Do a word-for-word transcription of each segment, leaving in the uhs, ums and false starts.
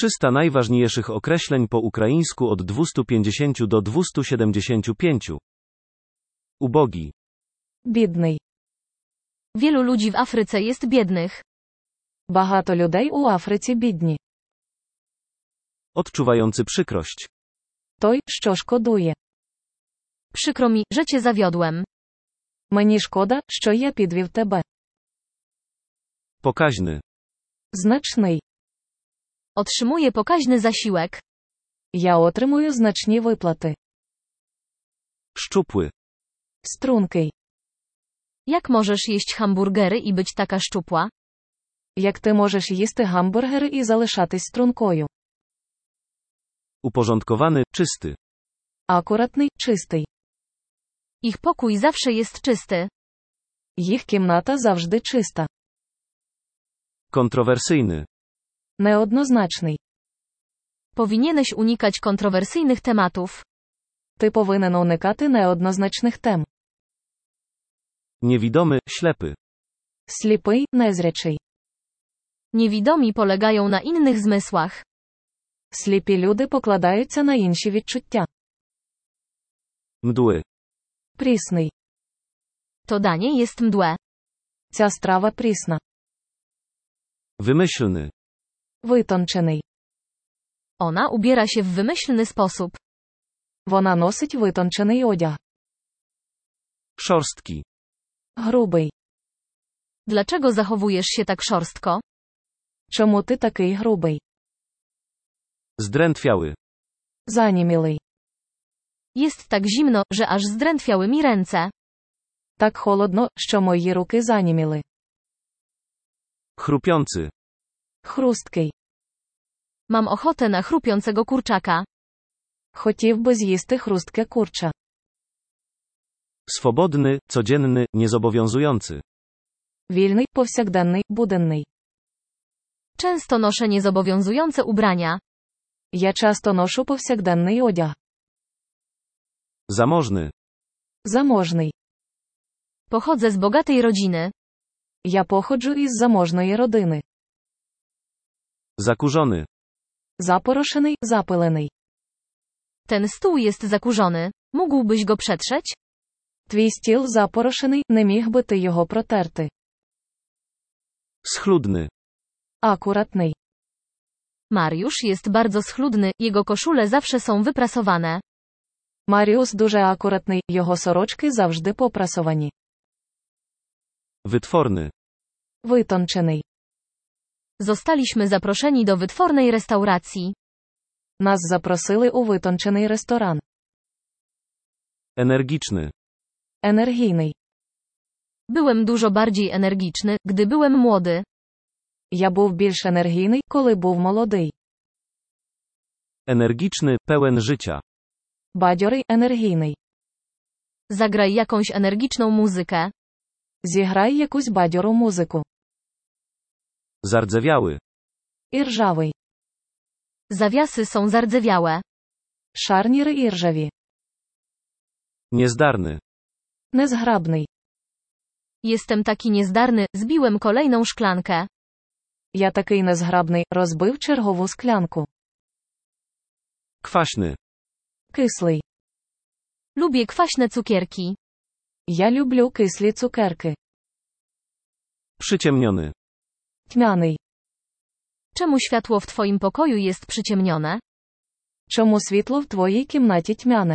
trzysta najważniejszych określeń po ukraińsku od dwieście pięćdziesiąt do dwieście siedemdziesiąt pięć. Ubogi. Бідний. Wielu ludzi w Afryce jest biednych. Багато людей у Африці бідні. Odczuwający przykrość. Той, що шкодує. Przykro mi, że cię zawiodłem. Мені шкода, що я підвів тебе. Pokaźny. Значний. Otrzymuję pokaźny zasiłek. Я отримую значні виплати. Szczupły. Стрункий. Jak możesz jeść hamburgery i być taka szczupła? Як ти можеш їсти гамбургери і залишатись стрункою? Uporządkowany, czysty. Акуратний, чистий. Ich pokój zawsze jest czysty. Їх кімната завжди чиста. Kontrowersyjny. Неоднозначний. Powinieneś unikać kontrowersyjnych tematów. Ти повинен уникати неоднозначних тем. Niewidomy, ślepy. Сліпий, незрячий. Niewidomi polegają na innych zmysłach. Сліпі люди покладаються на інші відчуття. Mdły. Прісний. To danie jest mdłe. Ця страва прісна. Wymyślny. Витончений. Ona ubiera się w wymyślny sposób. Вона носить витончений одяг. Szorstki. Грубий. Dlaczego zachowujesz się tak szorstko? Чому ти такий грубий? Zdrętwiały. Занімілий. Jest tak zimno, że aż zdrętwiały mi ręce. Так холодно, що мої руки заніміли. Chrupiący. Хрусткий. Mam ochotę na chrupiącego kurczaka. Хотів би з'їсти хрустке курча. Swobodny, codzienny, niezobowiązujący. Вільний, повсякденний, буденний. Często noszę niezobowiązujące ubrania. Я часто ношу повсякденний одяг. Zamożny. Заможний. Pochodzę z bogatej rodziny. Я походжу із заможної родини. Zakurzony. Запорошений, запилений. Ten stół jest zakurzony. Mógłbyś go przetrzeć? Твій стіл запорошений, не міг би ти його протерти. Schludny. Акуратний. Mariusz jest bardzo schludny, jego koszule zawsze są wyprasowane. Маріус дуже акуратний, його сорочки завжди попрасовані. Wytworny. Витончений. Zostaliśmy zaproszeni do wytwornej restauracji. Нас запросили у витончений ресторан. Energiczny. Енергійний. Byłem dużo bardziej energiczny, gdy byłem młody. Я був більш енергійний, коли був молодий. Energiczny, pełen życia. Бадьорий, енергійний. Zagraj jakąś energiczną muzykę. Зіграй якусь бадьору музику. Zardzewiały. Іржавий. Zawiasy są zardzewiałe. Шарніри іржаві. Niezdarny. Незграбний. Jestem taki niezdarny, zbiłem kolejną szklankę. Я такий незграбний, розбив чергову склянку. Kwaśny. Кислий. Lubię kwaśne cukierki. Я люблю кислі цукерки. Przyciemniony. Тьмяний. Czemu światło w twoim pokoju jest przyciemnione? Чому світло в твоїй кімнаті тьмяне?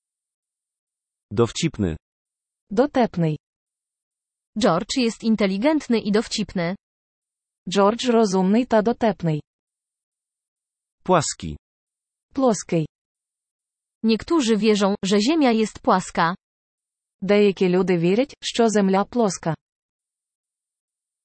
Dowcipny. Дотепний. George jest inteligentny i dowcipny. Джордж розумний та дотепний. Płaski. Плоский. Niektórzy wierzą, że Ziemia jest płaska. Деякі люди вірять, що земля плоска.